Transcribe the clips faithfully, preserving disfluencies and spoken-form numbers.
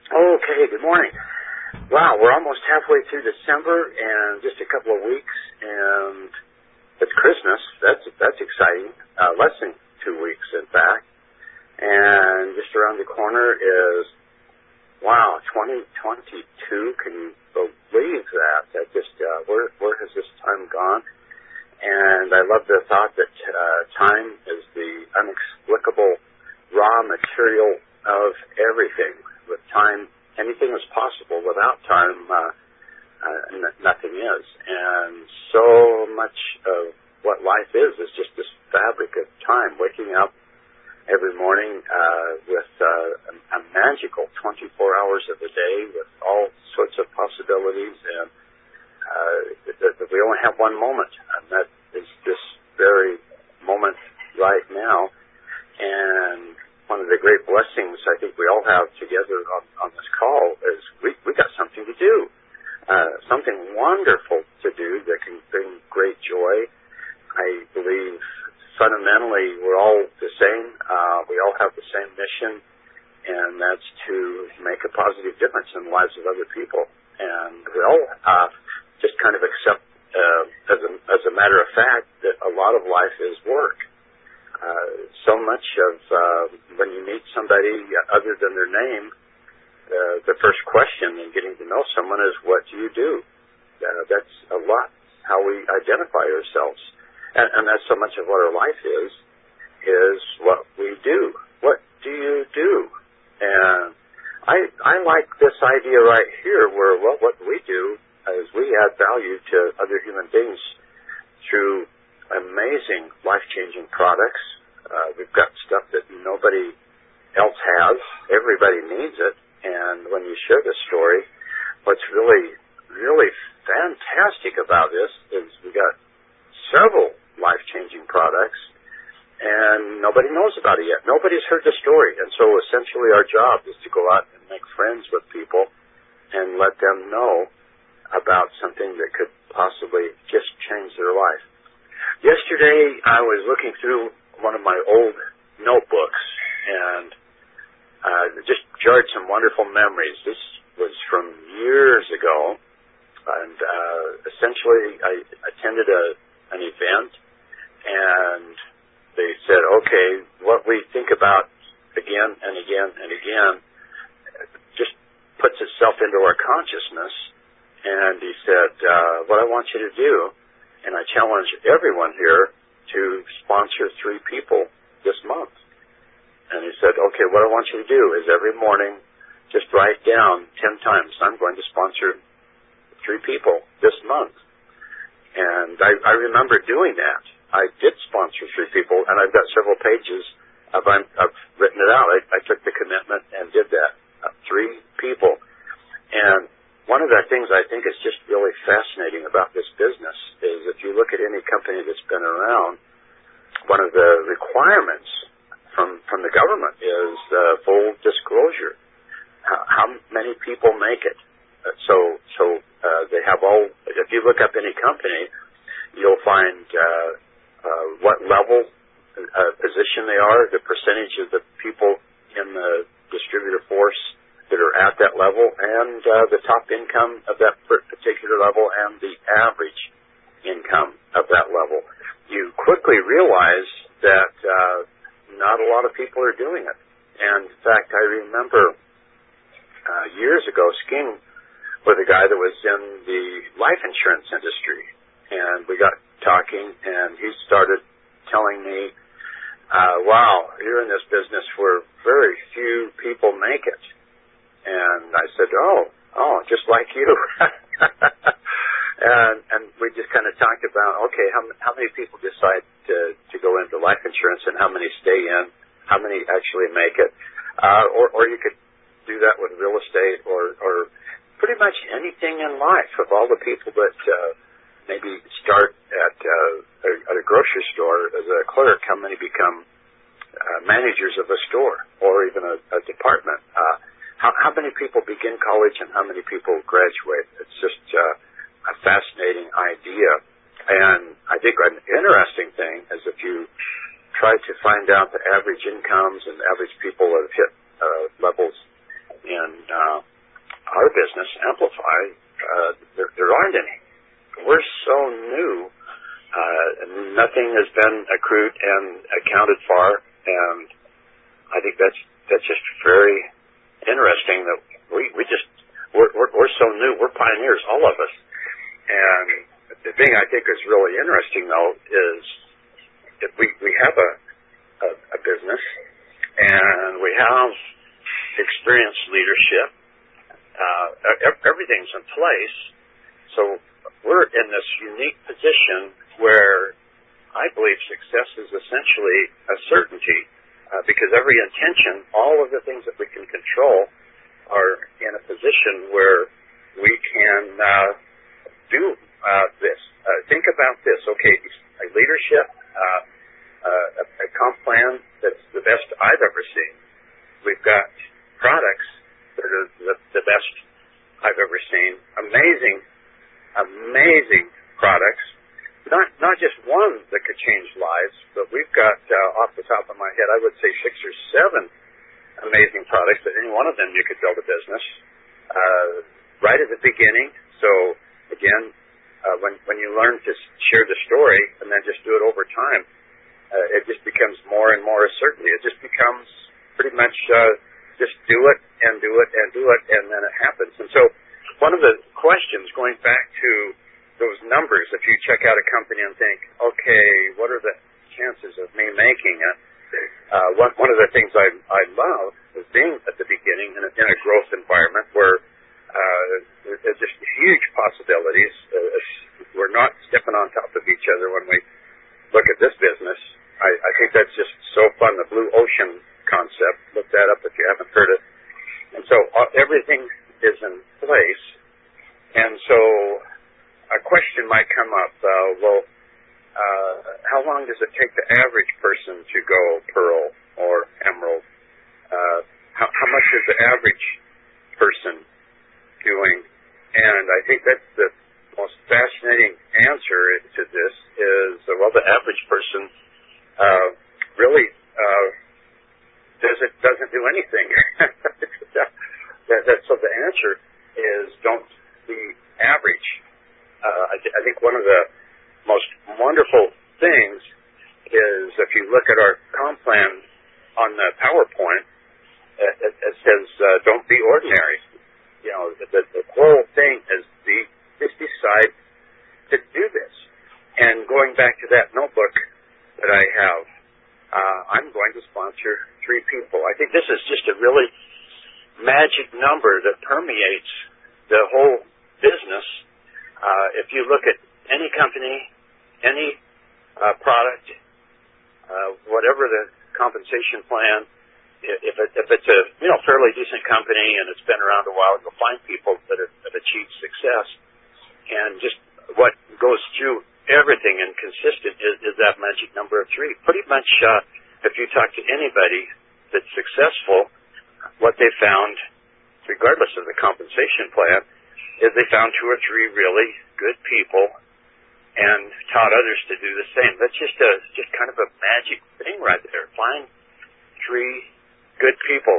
Okay, good morning. Wow, we're almost halfway through December and just a couple of weeks, and it's Christmas. That's that's exciting. Uh, less than two weeks, in fact. And just around the corner is, wow, twenty twenty-two. Can you believe that? That just, uh, where, where has this time gone? And I love the thought that uh, time is the inexplicable raw material of everything. With time, anything is possible. Without time, uh, uh, n- nothing is. And so much of what life is is just this fabric of time, waking up every morning uh, with uh, a, a magical twenty-four hours of the day with all sorts of possibilities, and uh, that, that we only have one moment, and that is this very moment right now. And one of the great blessings I think we all have together on, on this call is we, we got something to do, uh, something wonderful to do that can bring great joy. I believe fundamentally we're all the same. Uh, we all have the same mission, and that's to make a positive difference in the lives of other people. And we all uh, just kind of accept, uh, as, a, as a matter of fact, that a lot of life is work. Uh, so much of uh, when you meet somebody other than their name, uh, the first question in getting to know someone is, what do you do? Uh, that's a lot how we identify ourselves. And, and that's so much of what our life is, is what we do. What do you do? And I I like this idea right here where, well, what we do is we add value to other human beings through amazing life-changing products. Uh, we've got stuff that nobody else has. Everybody needs it. And when you share this story, what's really, really fantastic about this is we got several life-changing products, and nobody knows about it yet. Nobody's heard the story. And so essentially our job is to go out and make friends with people and let them know about something that could possibly just change their life. Yesterday, I was looking through one of my old notebooks and uh, just jarred some wonderful memories. This was from years ago, and uh, essentially I attended a, an event, and they said, okay, what we think about again and again and again just puts itself into our consciousness. And he said, uh, what I want you to do, and I challenge everyone here to sponsor three people this month. And he said, okay, what I want you to do is every morning just write down ten times, I'm going to sponsor three people this month. And I, I remember doing that. I did sponsor three people, and I've got several pages of, I've, I've written it out. I, I took the commitment and did that. Uh, three people. And one of the things I think is just really fascinating about this business is if you look at any company that's been around, one of the requirements from from the government is uh, full disclosure. How, how many people make it? Uh, so so uh, they have all. If you look up any company, you'll find uh, uh, what level uh, position they are, the percentage of the people in the distributor force that are at that level, and uh, the top income of that particular level, and the average income of that level. You quickly realize that uh, not a lot of people are doing it. And in fact, I remember uh, years ago skiing with a guy that was in the life insurance industry, and we got talking, and he started telling me, uh, wow, you're in this business where very few people make it. And I said, oh, oh, just like you. and and we just kind of talked about, okay, how how many people decide to, to go into life insurance and how many stay in, how many actually make it. Uh, or, or you could do that with real estate or, or pretty much anything in life. Of all the people that uh, maybe start at, uh, a, at a grocery store as a clerk, how many become uh, managers of a store or even a, a department? Uh, How, how many people begin college and how many people graduate? It's just uh, a fascinating idea. And I think an interesting thing is if you try to find out the average incomes and average people that have hit uh, levels in in uh, our business, Amplify, uh, there, there aren't any. We're so new. Uh, nothing has been accrued and accounted for, and I think that's that's just very interesting that we, we just, we're, we're, we're so new. We're pioneers, all of us. And the thing I think is really interesting, though, is if we, we have a, a, a business and we have experienced leadership, uh, everything's in place. So we're in this unique position where I believe success is essentially a certainty, uh, because every intention, all of the things that we can control are in a position where we can uh, do uh, this. Uh, think about this. Okay, a leadership, uh, uh, a, a comp plan that's the best I've ever seen. We've got products that are the, the best I've ever seen. Amazing, amazing products. Not not just one that could change lives, but we've got, uh, off the top of my head, I would say six or seven amazing products that any one of them you could build a business uh, right at the beginning. So, again, uh, when, when you learn to share the story and then just do it over time, uh, it just becomes more and more a certainty. It just becomes pretty much uh, just do it and do it and do it, and then it happens. And so one of the questions, going back to those numbers, if you check out a company and think, okay, what are the chances of me making it? Uh, one, one of the things I, I love is being at the beginning in a, in a growth environment where uh, there's just huge possibilities. Uh, we're not stepping on top of each other when we look at this business. I, I think that's just so fun, the blue ocean concept. Look that up if you haven't heard it. And so uh, everything is in place. And so a question might come up, uh, well, uh, how long does it take the average person to go pearl or emerald? Uh, how, how much is the average person doing? And I think that's the most fascinating answer to this is, uh, well, the average person uh, really uh, doesn't, doesn't do anything. that, that, so the answer is don't be average. Uh, I, th- I think one of the most wonderful things is if you look at our comp plan on the PowerPoint, it, it, it says uh, don't be ordinary. You know, the, the whole thing is be, just decide to do this. And going back to that notebook that I have, uh, I'm going to sponsor three people. I think this is just a really magic number that permeates the whole business. Uh, if you look at any company, any uh, product, uh, whatever the compensation plan, if, it, if it's a you know fairly decent company and it's been around a while, you'll find people that have, have achieved success. And just what goes through everything and consistent is, is that magic number of three. Pretty much, uh, if you talk to anybody that's successful, what they found, regardless of the compensation plan, is they found two or three really good people and taught others to do the same. That's just a just kind of a magic thing right there. Find three good people.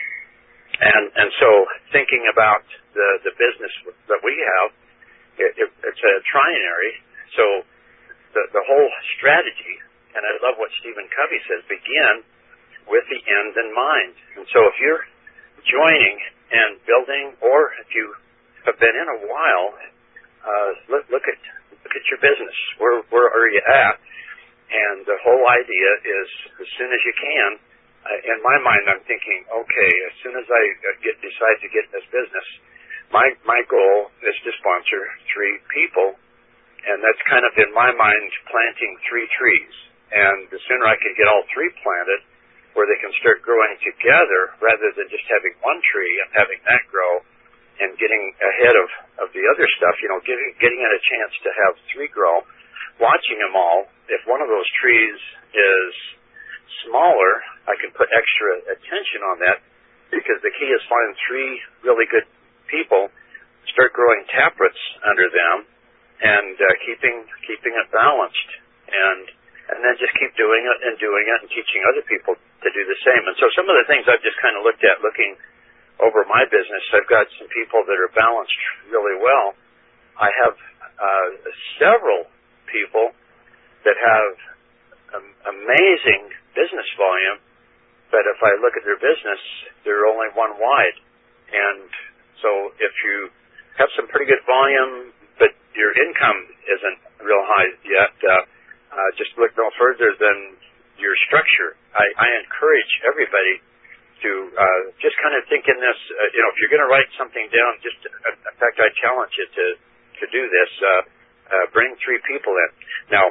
And and so thinking about the, the business that we have, it, it, it's a trinary. So the, the whole strategy, and I love what Stephen Covey says, begin with the end in mind. And so if you're joining and building, or if you have been in a while, uh, look, look at look at your business. Where where are you at? And the whole idea is, as soon as you can. Uh, in my mind, I'm thinking, okay, as soon as I get decide to get in this business, my my goal is to sponsor three people, and that's kind of in my mind planting three trees. And the sooner I can get all three planted, where they can start growing together, rather than just having one tree and having that grow. And getting ahead of, of the other stuff, you know, getting getting it a chance to have three grow, watching them all. If one of those trees is smaller, I can put extra attention on that, because the key is finding three really good people, start growing taproots under them, and uh, keeping keeping it balanced, and and then just keep doing it and doing it and teaching other people to do the same. And so some of the things I've just kind of looked at, looking over my business, I've got some people that are balanced really well. I have uh, several people that have um, amazing business volume, but if I look at their business, they're only one wide. And so if you have some pretty good volume, but your income isn't real high yet, uh, uh, just look no further than your structure. I, I encourage everybody to uh, just kind of think in this, uh, you know, if you're going to write something down, just, uh, in fact, I challenge you to, to do this, uh, uh, bring three people in. Now,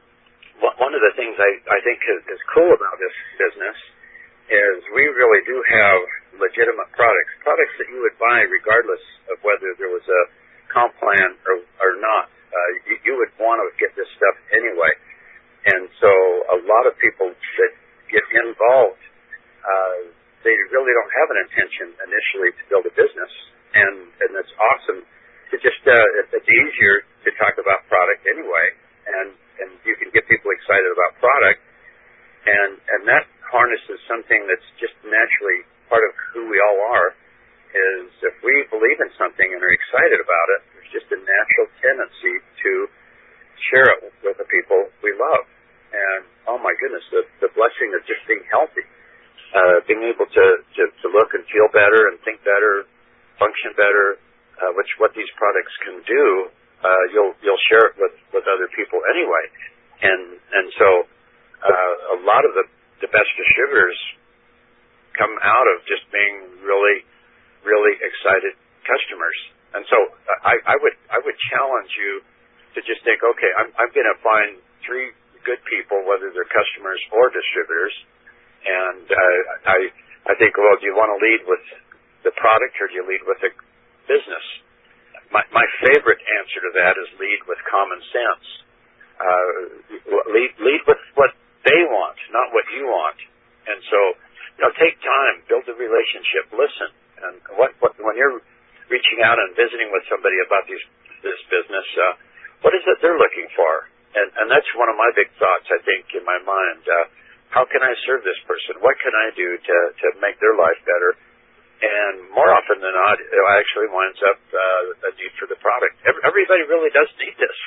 one of the things I, I think is, is cool about this business is we really do have legitimate products, products that you would buy regardless of whether there was a comp plan or, or not. Uh, you, you would want to get this stuff anyway. And so a lot of people that get involved, uh, they really don't have an intention initially to build a business. And, and it's awesome to just, uh, it's easier to talk about product anyway. And, and you can get people excited about product. And, and that harnesses something that's just naturally part of who we all are, is if we believe in something and are excited about it, there's just a natural tendency to share it with the people we love. And, oh my goodness, the, the blessing of just being healthy, uh, being able to, to, to look and feel better and think better, function better, uh, which what these products can do, uh, you'll, you'll share it with, with other people anyway. And, and so, uh, a lot of the, the best distributors come out of just being really, really excited customers. And so I, I would, I would challenge you to just think, okay, I'm, I'm going to find three good people, whether they're customers or distributors. And uh, I, I think, well, do you want to lead with the product or do you lead with the business? My, my favorite answer to that is lead with common sense. Uh, lead, lead with what they want, not what you want. And so, you know, take time, build a relationship, listen. And what, what when you're reaching out and visiting with somebody about these, this business, uh, what is it they're looking for? And, and that's one of my big thoughts, I think, in my mind. Uh, how can I serve this person? What can I do to, to make their life better? And more often than not, it actually winds up uh, a need for the product. Everybody really does need this.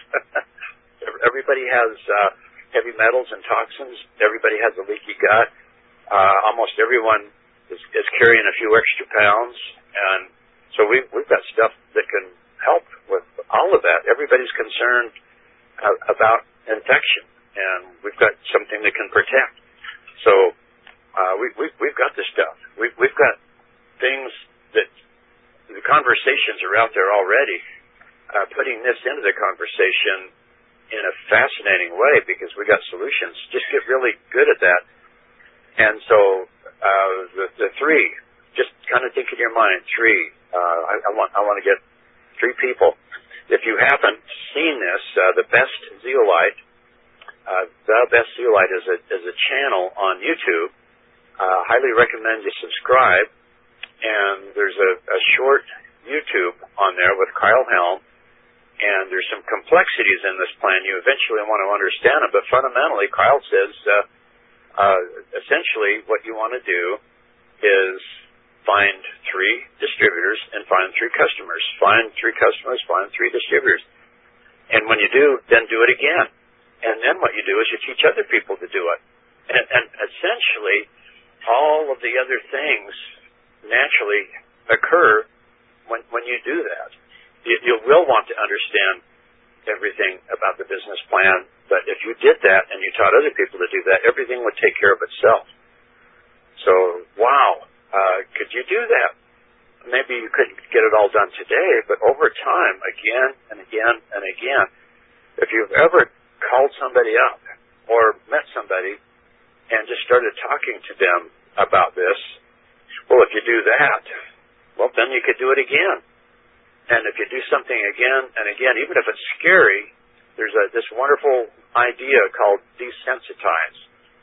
Everybody has uh, heavy metals and toxins. Everybody has a leaky gut. Uh, almost everyone is, is carrying a few extra pounds. And so we've, we've got stuff that can help with all of that. Everybody's concerned uh, about infection, and we've got something that can protect. So uh, we, we, we've got this stuff. We, we've got things that the conversations are out there already. Uh, putting this into the conversation in a fascinating way because we got solutions. Just get really good at that. And so uh, the, the three, just kind of think in your mind, three. Uh, I, I want I want to get three people. If you haven't seen this, uh, the best zeolite, uh, the best zeolite is a is a channel on YouTube. Uh, highly recommend you subscribe. And there's a, a short YouTube on there with Kyle Helm. And there's some complexities in this plan. You eventually want to understand them, but fundamentally, Kyle says, uh, uh, essentially, what you want to do is find three distributors and find three customers. Find three customers, find three distributors. And when you do, then do it again. And then what you do is you teach other people to do it. And, and essentially, all of the other things naturally occur when, when you do that. You, you will want to understand everything about the business plan, but if you did that and you taught other people to do that, everything would take care of itself. So, wow, uh, could you do that? Maybe you couldn't get it all done today, but over time, again and again and again, if you've ever called somebody up or met somebody and just started talking to them about this, well, if you do that, well, then you could do it again. And if you do something again and again, even if it's scary, there's a, this wonderful idea called desensitize.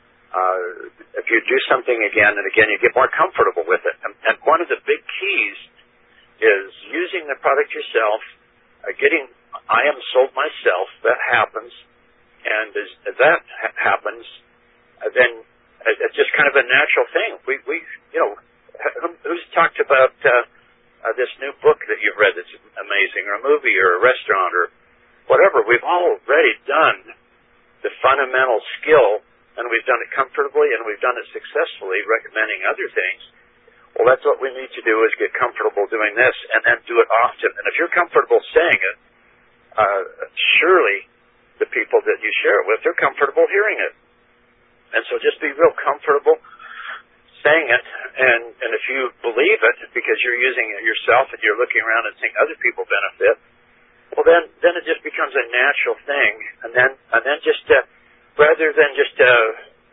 Uh, if you do something again and again, you get more comfortable with it. And, and one of the big keys is using the product yourself, uh, getting, I am sold myself, that happens. And as, as that ha- happens, uh, then uh, it's just kind of a natural thing. We, we, you know, who's talked about uh, uh, this new book that you've read that's amazing, or a movie, or a restaurant, or whatever? We've already done the fundamental skill, and we've done it comfortably, and we've done it successfully, recommending other things. Well, that's what we need to do, is get comfortable doing this, and then do it often. And if you're comfortable saying it, uh, surely the people that you share it with, they're comfortable hearing it. And so just be real comfortable saying it, and, and if you believe it because you're using it yourself and you're looking around and seeing other people benefit, well, then then it just becomes a natural thing. And then and then just uh, rather than just uh,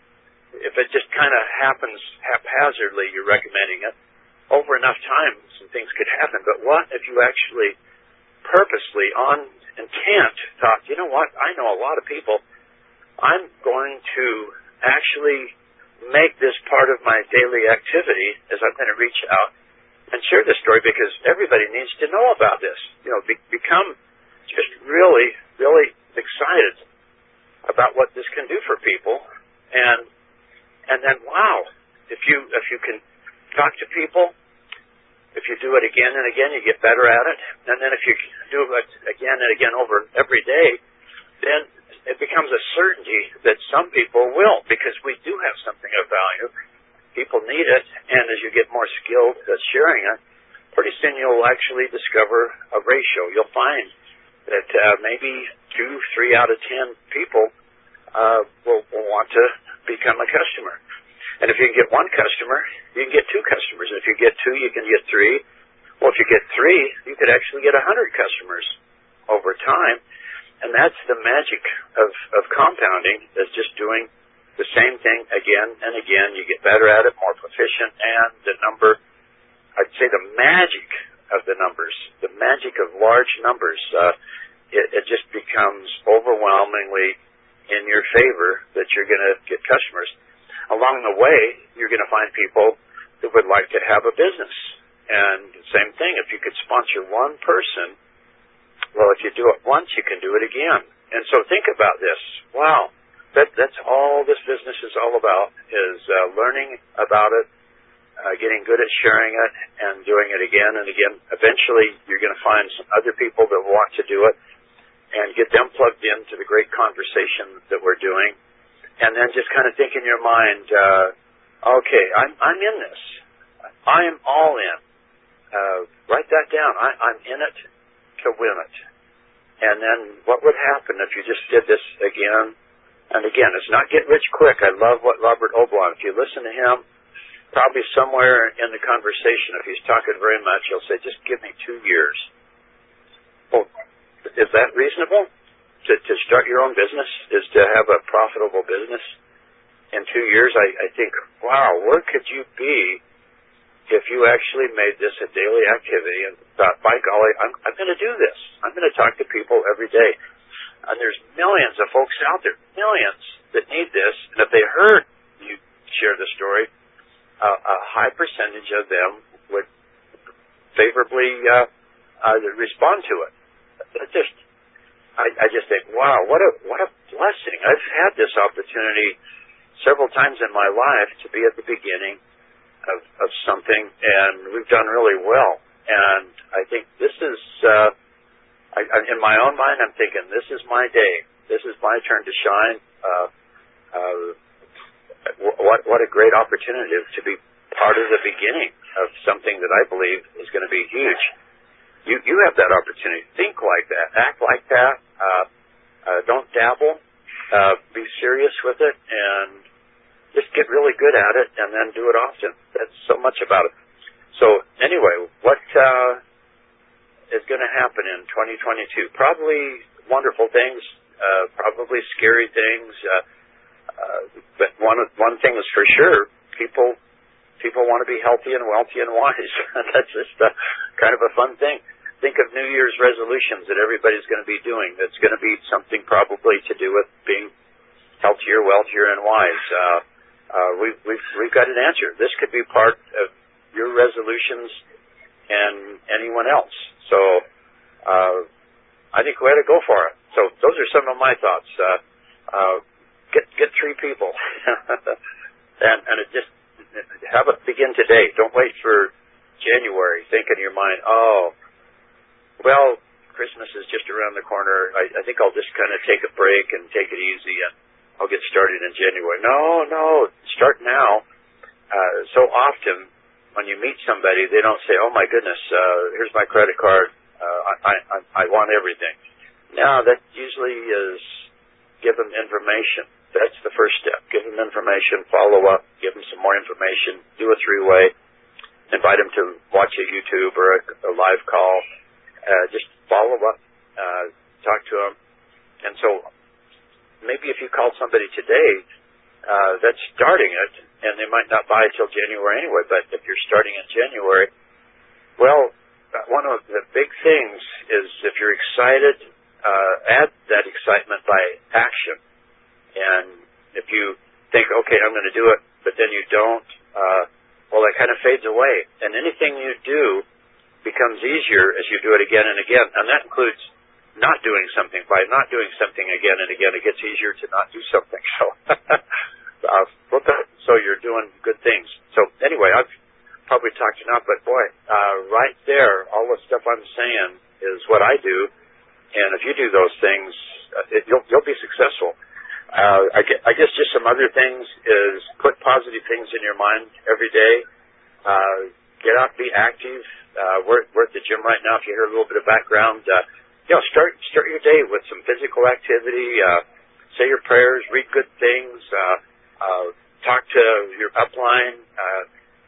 if it just kind of happens haphazardly, you're recommending it, over enough time some things could happen. But what if you actually purposely, on intent, thought, you know what, I know a lot of people, I'm going to actually make this part of my daily activity, as I'm going to reach out and share this story, because everybody needs to know about this. You know, be, become just really, really excited about what this can do for people, and and then wow, if you if you can talk to people, if you do it again and again, you get better at it, and then if you do it again and again over every day, then it becomes a certainty that some people will, because we do have something of value. People need it, and as you get more skilled at sharing it, pretty soon you'll actually discover a ratio. You'll find that uh, maybe two, three out of ten people uh, will, will want to become a customer. And if you can get one customer, you can get two customers. And if you get two, you can get three. Well, if you get three, you could actually get a hundred customers over time. And that's the magic of, of compounding, is just doing the same thing again and again. You get better at it, more proficient, and the number, I'd say the magic of the numbers, the magic of large numbers, uh, it, it just becomes overwhelmingly in your favor that you're going to get customers. Along the way, you're going to find people that would like to have a business. And same thing, if you could sponsor one person, well, if you do it once, you can do it again. And so think about this. Wow, that, that's all this business is all about, is uh, learning about it, uh, getting good at sharing it, and doing it again and again. Eventually, you're going to find some other people that want to do it and get them plugged into the great conversation that we're doing. And then just kind of think in your mind, uh, okay, I'm, I'm in this. I am all in. Uh, write that down. I, I'm in it to win it. And then what would happen if you just did this again and again? It's not get rich quick. I love what Robert Oblong, if you listen to him, probably somewhere in the conversation, if he's talking very much, he'll say, just give me two years. Well, is that reasonable? To, to start your own business, is to have a profitable business in two years? I, I think, wow, where could you be if you actually made this a daily activity and thought, by golly, I'm, I'm going to do this. I'm going to talk to people every day. And there's millions of folks out there, millions, that need this. And if they heard you share the story, uh, a high percentage of them would favorably uh, uh, respond to it. It just, I, I just think, wow, what a what a blessing. I've had this opportunity several times in my life to be at the beginning Of, of something, and we've done really well. And I think this is, uh, I, I, in my own mind, I'm thinking, this is my day. This is my turn to shine. Uh, uh, what what a great opportunity to be part of the beginning of something that I believe is going to be huge. You you have that opportunity. Think like that. Act like that. Uh, uh, don't dabble. Uh, be serious with it, and just get really good at it, and then do it often. That's so much about it. So anyway, what uh, is going to happen in twenty twenty-two? Probably wonderful things, uh, probably scary things. Uh, uh, but one one thing is for sure: people people want to be healthy and wealthy and wise. That's just uh, kind of a fun thing. Think of New Year's resolutions that everybody's going to be doing. That's going to be something probably to do with being healthier, wealthier, and wise. Uh, Uh, we've, we've, we've got an answer. This could be part of your resolutions and anyone else. So, uh, I think we ought to go for it. So those are some of my thoughts. Uh, uh, get, get three people. and, and it just, have it begin today. Don't wait for January. Think in your mind, oh, well, Christmas is just around the corner. I, I think I'll just kind of take a break and take it easy, and I'll get started in January. No, no, start now. Uh, so often when you meet somebody, they don't say, oh, my goodness, uh, here's my credit card. Uh, I, I, I want everything. No, that usually is give them information. That's the first step. Give them information, follow up, give them some more information, do a three-way, invite them to watch a YouTube or a, a live call. Uh, just follow up, uh, talk to them. And so maybe if you called somebody today, uh, that's starting it, and they might not buy till January anyway, but if you're starting in January, well, one of the big things is if you're excited, uh, add that excitement by action. And if you think, okay, I'm going to do it, but then you don't, uh, well, that kind of fades away. And anything you do becomes easier as you do it again and again. And that includes not doing something. By not doing something again and again, it gets easier to not do something. So, uh, flip it so you're doing good things. So anyway, I've probably talked enough, but boy, uh, right there, all the stuff I'm saying is what I do. And if you do those things, uh, it, you'll, you'll be successful. Uh, I, guess, I guess just some other things is put positive things in your mind every day. Uh, get out, be active. Uh, we're, we're at the gym right now. If you hear a little bit of background, uh, you know, start start your day with some physical activity. Uh, say your prayers, read good things, uh, uh, talk to your upline, uh,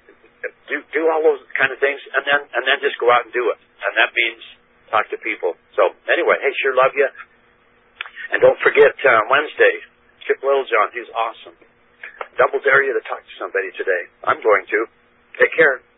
do do all those kind of things, and then and then just go out and do it. And that means talk to people. So anyway, hey, sure love you. And don't forget uh, Wednesday, Chip Littlejohn. He's awesome. Double dare you to talk to somebody today. I'm going to. Take care.